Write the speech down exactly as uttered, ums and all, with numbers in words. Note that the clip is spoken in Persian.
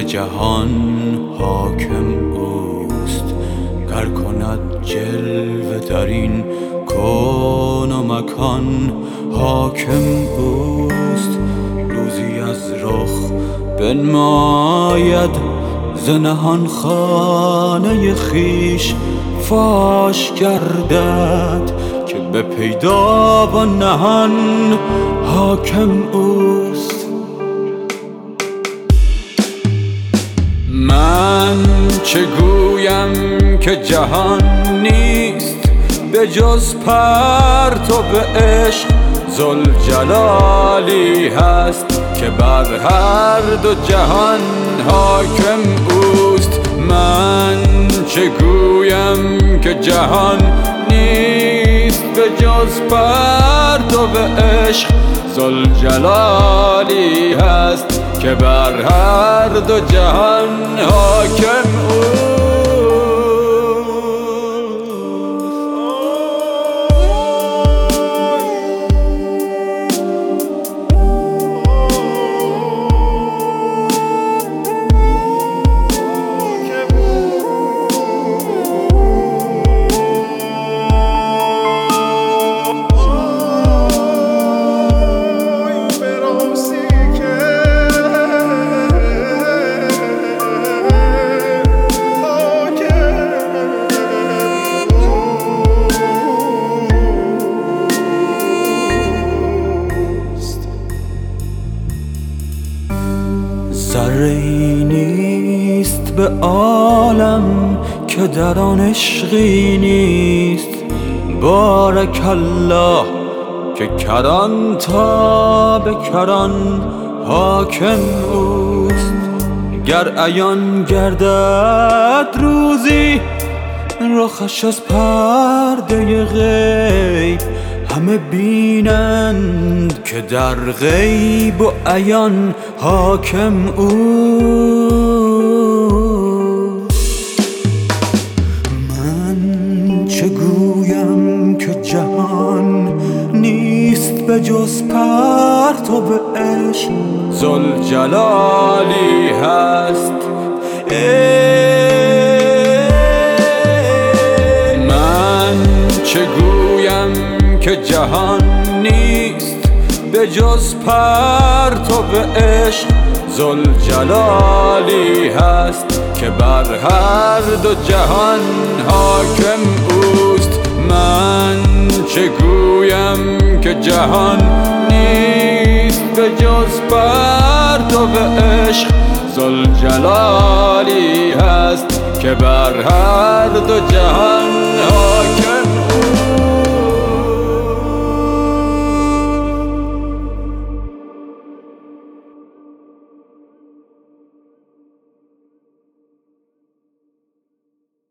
به جهان حاکم اوست، گر کند جلوه در این کون و مکان حاکم اوست. روزی از رخ بنماید ز نهان خانه خویش فاش گردد، که به پیدا و نهان حاکم اوست. من چه گویم که جهان نیست به جز پرتو عشق، ذوالجلالی هست که بر هر دو جهان حاکم اوست. من چه گویم که جهان نیست به جز پرتو عشق، ذوالجلالی هست که بر هر دو جهان حاکم اوست. ذره‌ای نیست به عالم که در آن عشقی نیست. بارک الله که کران تا به کران حاکم اوست. گر عیان گردد روزی رخش از پرده غیب، همه بینند که در غیب و عیان حاکم اوست. من چه گویم که جهان نیست به جز پرتو عشق، ذوالجلالی هست. من چه گویم که جهان نیست به جز پرتو عشق، ذوالجلالی هست که بر هر دو جهان حاکم اوست. من چه گویم که جهان نیست به جز پرتو عشق، ذوالجلالی هست که بر هر دو جهان